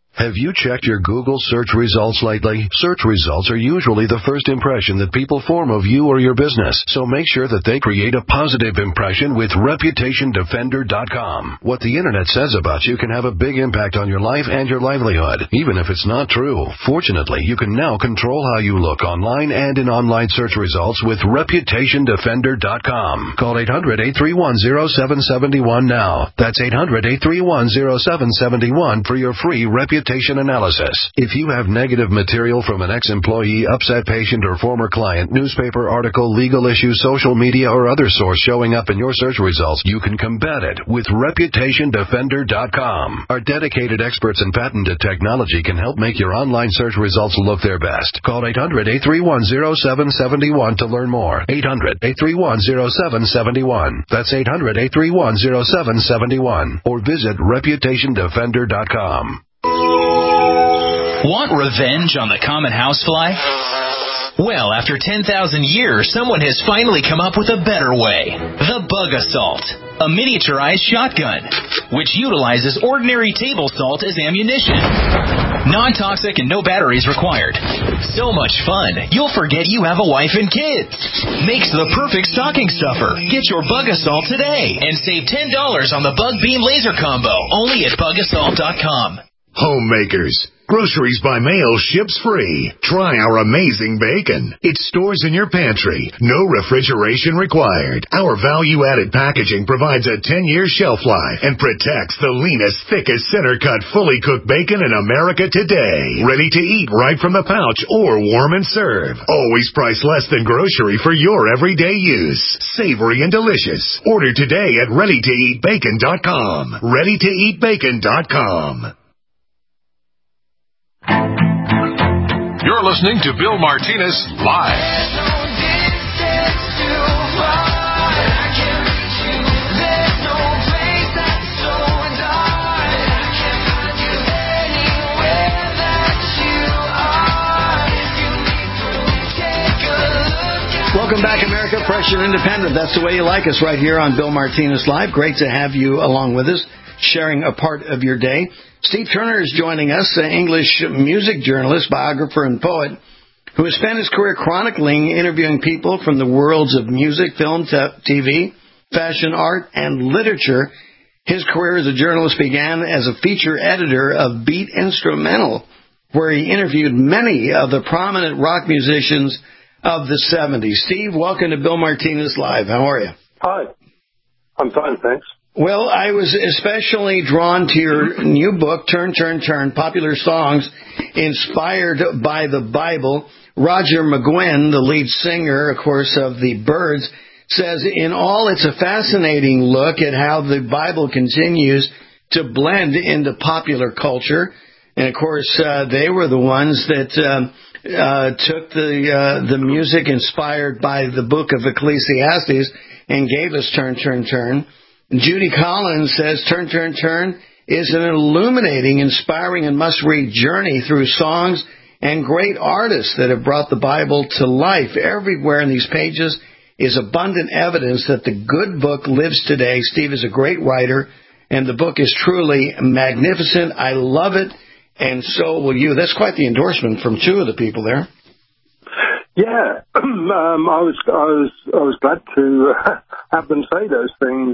Have you checked your Google search results lately? Search results are usually the first impression that people form of you or your business, so make sure that they create a positive impression with ReputationDefender.com. What the Internet says about you can have a big impact on your life and your livelihood, even if it's not true. Fortunately, you can now control how you look online and in online search results with ReputationDefender.com. Call 800-831-0771 now. That's 800-831-0771 for your free reputation analysis. If you have negative material from an ex-employee, upset patient, or former client, newspaper article, legal issue, social media, or other source showing up in your search results, you can combat it with ReputationDefender.com. Our dedicated experts in patented technology can help make your online search results look their best. Call 800-831-0771 to learn more. 800-831-0771. That's 800-831-0771. Or visit ReputationDefender.com. Want revenge on the common housefly? Well, after 10,000 years, someone has finally come up with a better way. The Bug Assault, a miniaturized shotgun, which utilizes ordinary table salt as ammunition. Non-toxic and no batteries required. So much fun, you'll forget you have a wife and kids. Makes the perfect stocking stuffer. Get your Bug Assault today and save $10 on the Bug Beam Laser Combo, only at BugAssault.com. Homemakers. Groceries by mail ships free. Try our amazing bacon. It stores in your pantry. No refrigeration required. Our value-added packaging provides a 10-year shelf life and protects the leanest, thickest, center-cut, fully cooked bacon in America today. Ready to eat right from the pouch or warm and serve. Always priced less than grocery for your everyday use. Savory and delicious. Order today at ReadyToEatBacon.com. ReadyToEatBacon.com. You're listening to Bill Martinez Live. Welcome back, America, fresh and independent. That's the way you like us right here on Bill Martinez Live. Great to have you along with us, sharing a part of your day. Steve Turner is joining us, an English music journalist, biographer, and poet who has spent his career chronicling, interviewing people from the worlds of music, film, TV, fashion, art, and literature. His career as a journalist began as a feature editor of Beat Instrumental, where he interviewed many of the prominent rock musicians of the 70s. Steve, welcome to Bill Martinez Live. How are you? Hi. I'm fine, thanks. Well, I was especially drawn to your new book, Turn, Turn, Turn, Popular Songs Inspired by the Bible. Roger McGuinn, the lead singer, of course, of the Byrds, says, in all, it's a fascinating look at how the Bible continues to blend into popular culture. And, of course, they were the ones that took the music inspired by the book of Ecclesiastes and gave us Turn, Turn, Turn. Judy Collins says Turn, Turn, Turn is an illuminating, inspiring, and must-read journey through songs and great artists that have brought the Bible to life. Everywhere in these pages is abundant evidence that the good book lives today. Steve is a great writer, and the book is truly magnificent. I love it, and so will you. That's quite the endorsement from two of the people there. Yeah, I was glad to have them say those things.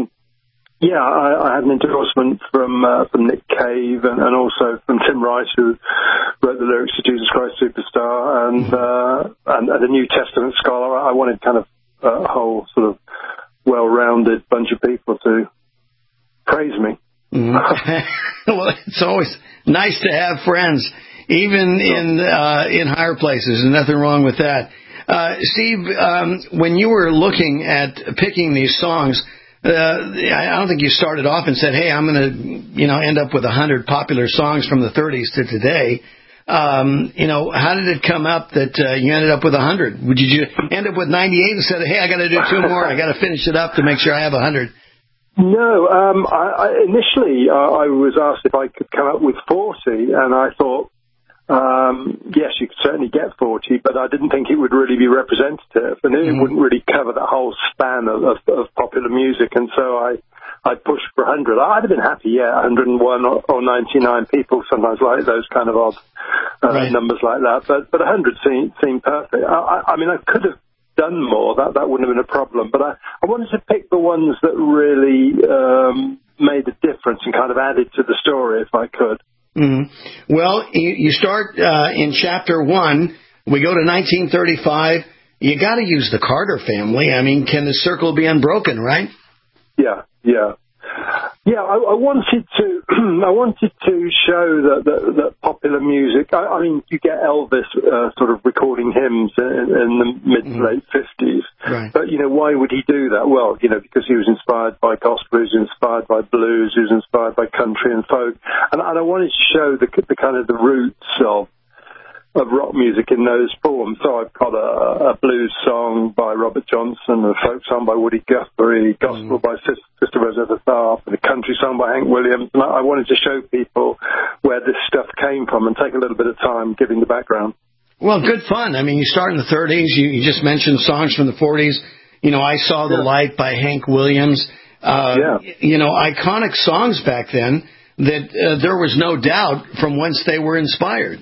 I had an endorsement from Nick Cave and also from Tim Rice, who wrote the lyrics to Jesus Christ Superstar, and the New Testament scholar. I wanted kind of a whole sort of well-rounded bunch of people to praise me. Well, it's always nice to have friends, even in higher places. There's nothing wrong with that. Steve, when you were looking at picking these songs, I don't think you started off and said, hey, I'm going to, end up with 100 popular songs from the 30s to today. How did it come up that you ended up with 100? Did you end up with 98 and said, hey, I got to do 2 more. I got to finish it up to make sure I have 100? No, initially I was asked if I could come up with 40, and I thought, yes, you could certainly get 40, but I didn't think it would really be representative, and it wouldn't really cover the whole span of popular music. And so I'd pushed for 100. I'd have been happy, 101 or 99 people sometimes like those kind of odd numbers like that. But 100 seemed perfect. I mean, I could have done more. That wouldn't have been a problem. But I wanted to pick the ones that really made a difference and kind of added to the story if I could. Mm-hmm. Well, you start in Chapter 1. We go to 1935. You got to use the Carter family. I mean, can the circle be unbroken, right? Yeah. I wanted to show that popular music. I mean, you get Elvis sort of recording hymns in the mid to late 50s. Right. But why would he do that? Well, because he was inspired by gospel, he was inspired by blues, he was inspired by country and folk, and I wanted to show the kind of the roots of rock music in those forms. So I've got a blues song by Robert Johnson, a folk song by Woody Guthrie, gospel by Sister Rosetta Tharpe, and a country song by Hank Williams. And I wanted to show people where this stuff came from and take a little bit of time giving the background. Well, good fun. I mean, you start in the 30s. You just mentioned songs from the 40s. I Saw the Light by Hank Williams. Iconic songs back then that there was no doubt from whence they were inspired.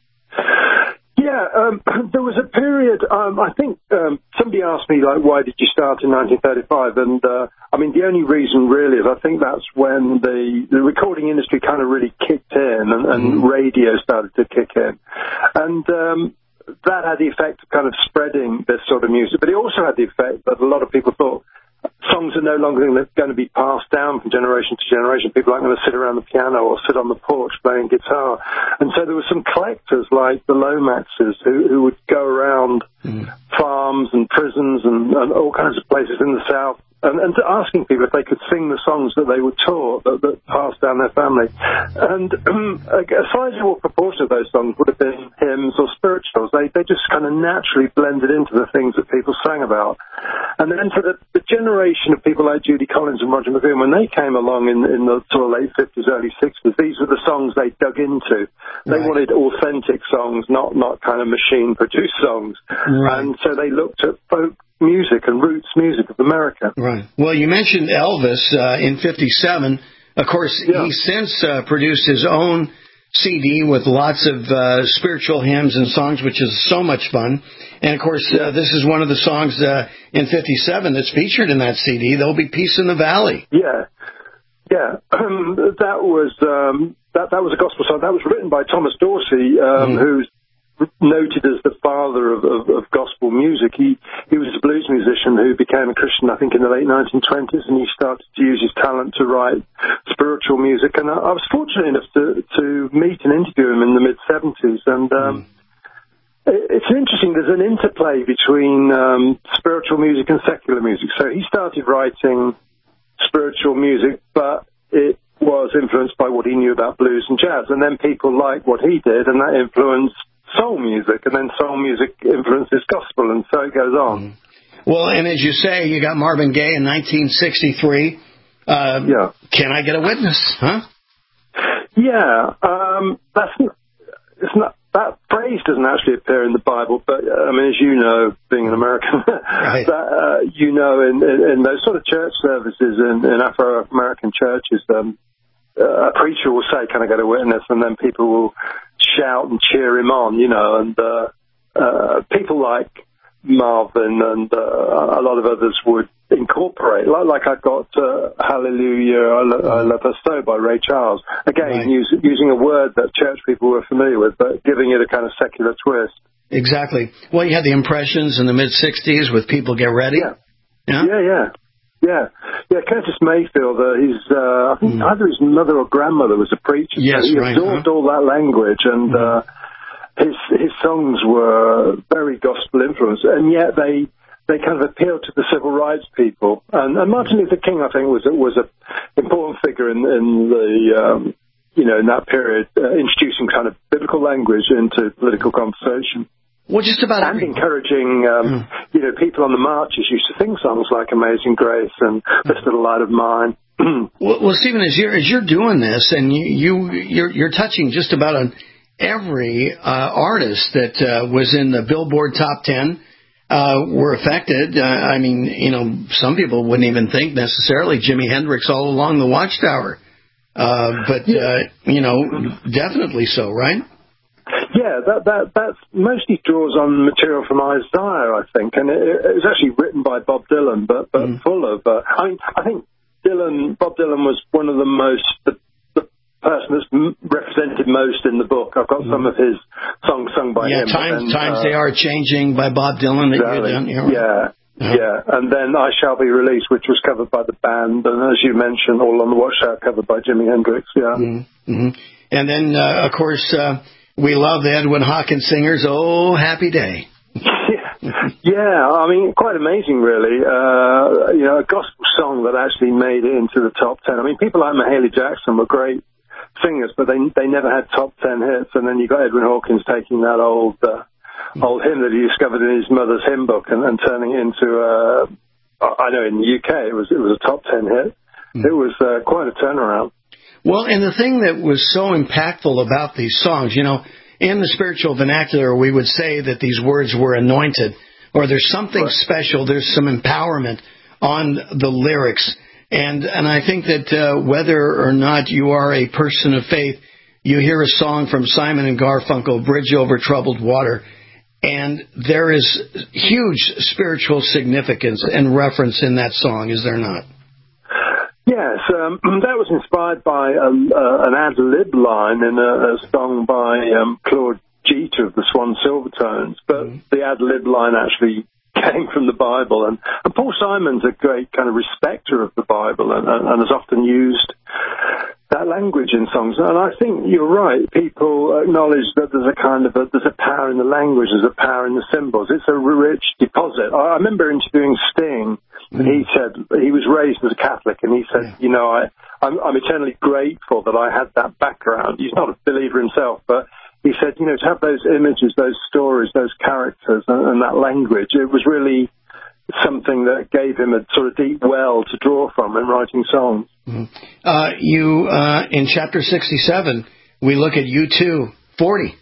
There was a period, I think somebody asked me, why did you start in 1935? And, I mean, the only reason really is I think that's when the recording industry kind of really kicked in and radio started to kick in. And that had the effect of kind of spreading this sort of music. But it also had the effect that a lot of people thought songs are no longer going to be passed down from generation to generation. People aren't going to sit around the piano or sit on the porch playing guitar. And so there were some collectors like the Lomaxes who would go around farms and prisons and all kinds of places in the South and asking people if they could sing the songs that they were taught that passed down their family. And a sizable proportion of those songs would have been hymns or spirituals. They just kind of naturally blended into the things that people sang about. And then for the generation of people like Judy Collins and Roger McGowan, when they came along in the sort of late 50s, early 60s, these were the songs they dug into. They wanted authentic songs, not kind of machine-produced songs. Right. And so they looked at folk music and roots music of America. Right. Well, you mentioned Elvis in 57. Of course, he since produced his own CD with lots of spiritual hymns and songs, which is so much fun. And, of course, this is one of the songs in 57 that's featured in that CD. There'll Be Peace in the Valley. Yeah. That was a gospel song. That was written by Thomas Dorsey, who's noted as the father of gospel music. He was a blues musician who became a Christian, I think, in the late 1920s, and he started to use his talent to write spiritual music. And I was fortunate enough to meet and interview him in the mid-70s, and it's interesting. There's an interplay between spiritual music and secular music. So he started writing spiritual music, but it was influenced by what he knew about blues and jazz, and then people liked what he did, and that influenced soul music, and then soul music influences gospel, and so it goes on. Well, and as you say, you got Marvin Gaye in 1963. Can I Get a Witness? Huh? Yeah, that phrase doesn't actually appear in the Bible, but I mean, as you know, being an American, right. that in those sort of church services in Afro-American churches, a preacher will say, "Can I get a witness?" and then people will shout and cheer him on, and people like Marvin and a lot of others would incorporate, like I got Hallelujah, I Love Her So by Ray Charles. Again, using a word that church people were familiar with, but giving it a kind of secular twist. Exactly. Well, you had the Impressions in the mid-'60s with People Get Ready. Yeah. Curtis Mayfield, I think either his mother or grandmother was a preacher. Yes, so he absorbed all that language, and his songs were very gospel influenced, and yet they kind of appealed to the civil rights people. And Martin Luther King, I think, was an important figure in the in that period, introducing kind of biblical language into political conversation. Well, just about encouraging, people on the marches used to sing songs like Amazing Grace and This Little Light of Mine. Well, Stephen, as you're doing this, and you're touching just about on every artist that was in the Billboard Top 10. were affected. I mean, some people wouldn't even think necessarily Jimi Hendrix all along the Watchtower. But definitely so, right? Yeah, that mostly draws on material from Isaiah, I think, and it was actually written by Bob Dylan, but full of. I think Bob Dylan was one of the person that's represented most in the book. I've got some of his songs sung by him. Times They Are Changing by Bob Dylan that exactly. you had done. Yeah, and then I Shall Be Released, which was covered by the band, and as you mentioned, All on the Watchtower, covered by Jimi Hendrix, And then, of course, we love the Edwin Hawkins singers, Oh, Happy Day. Yeah, I mean, quite amazing, really. A gospel song that actually made it into the top 10. I mean, people like Mahalia Jackson were great singers, but they never had top 10 hits, and then you got Edwin Hawkins taking that old hymn that he discovered in his mother's hymn book and turning it into I know in the UK it was a top 10 hit. It was quite a turnaround. Well, and the thing that was so impactful about these songs, in the spiritual vernacular, we would say that these words were anointed, or there's something special, there's some empowerment on the lyrics. And I think that whether or not you are a person of faith, you hear a song from Simon and Garfunkel, Bridge Over Troubled Water, and there is huge spiritual significance and reference in that song, is there not? Yes, that was inspired by an ad-lib line in a song by Claude Jeter of the Swan Silvertones, but the ad-lib line actually came from the Bible, and Paul Simon's a great kind of respecter of the Bible and has often used that language in songs. And I think you're right. People acknowledge that there's a power in the language, there's a power in the symbols. It's a rich deposit. I remember interviewing Sting, and he said he was raised as a Catholic, and he said, I'm eternally grateful that I had that background. He's not a believer himself, but he said, to have those images, those stories, those characters, and that language, it was really something that gave him a sort of deep well to draw from in writing songs. In chapter 67, we look at U2, 40.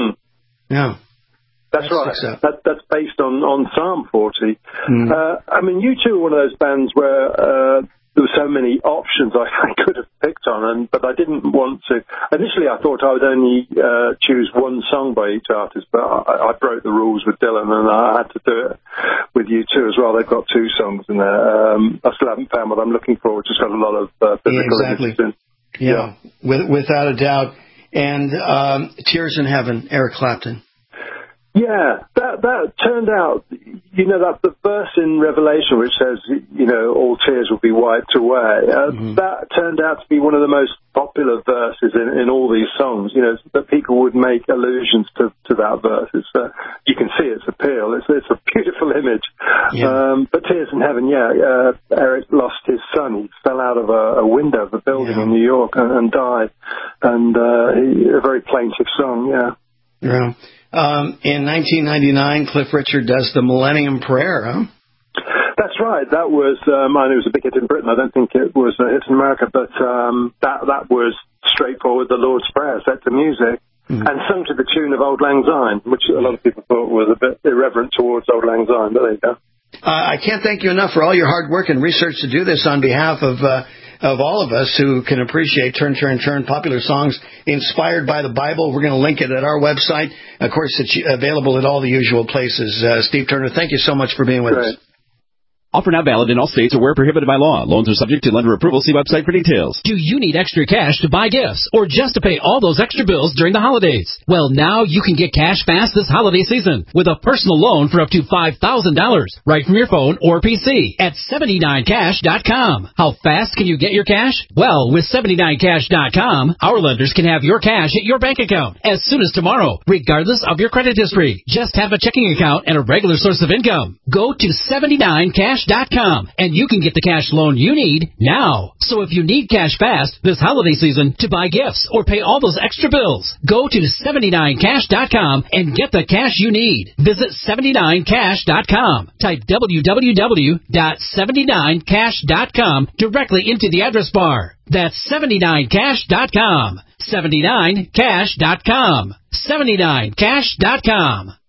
Yeah. That's right. That's based on Psalm 40. I mean, U2 are one of those bands where there were so many options I could have picked on, but I didn't want to. Initially, I thought I would only choose one song by each artist, but I broke the rules with Dylan, and I had to do it with U2 as well. They've got two songs in there. I still haven't found what I'm looking for, which has got a lot of physical images in. Yeah, without a doubt. And Tears in Heaven, Eric Clapton. Yeah, that turned out, that the verse in Revelation which says, all tears will be wiped away, that turned out to be one of the most popular verses in all these songs, that people would make allusions to that verse. You can see its appeal. It's a beautiful image. Yeah. But Tears in Heaven, Eric lost his son. He fell out of a window of a building in New York and died. And a very plaintive song, Yeah. In 1999, Cliff Richard does the Millennium Prayer, huh? That's right. That was, it was a big hit in Britain. I don't think it was a hit in America, but that was straightforward, the Lord's Prayer, set to music, and sung to the tune of Auld Lang Syne, which a lot of people thought was a bit irreverent towards Auld Lang Syne, but there you go. I can't thank you enough for all your hard work and research to do this on behalf of all of us who can appreciate Turn, popular songs inspired by the Bible. We're going to link it at our website. Of course, it's available at all the usual places. Steve Turner, thank you so much for being with us. Offer not valid in all states or where prohibited by law. Loans are subject to lender approval. See website for details. Do you need extra cash to buy gifts or just to pay all those extra bills during the holidays? Well, now you can get cash fast this holiday season with a personal loan for up to $5,000 right from your phone or PC at 79cash.com. How fast can you get your cash? Well, with 79cash.com, our lenders can have your cash at your bank account as soon as tomorrow, regardless of your credit history. Just have a checking account and a regular source of income. Go to 79cash.com and you can get the cash loan you need now. So if you need cash fast this holiday season to buy gifts or pay all those extra bills, go to 79cash.com and get the cash you need. Visit 79cash.com. Type www.79cash.com directly into the address bar. That's 79cash.com. 79cash.com. 79cash.com.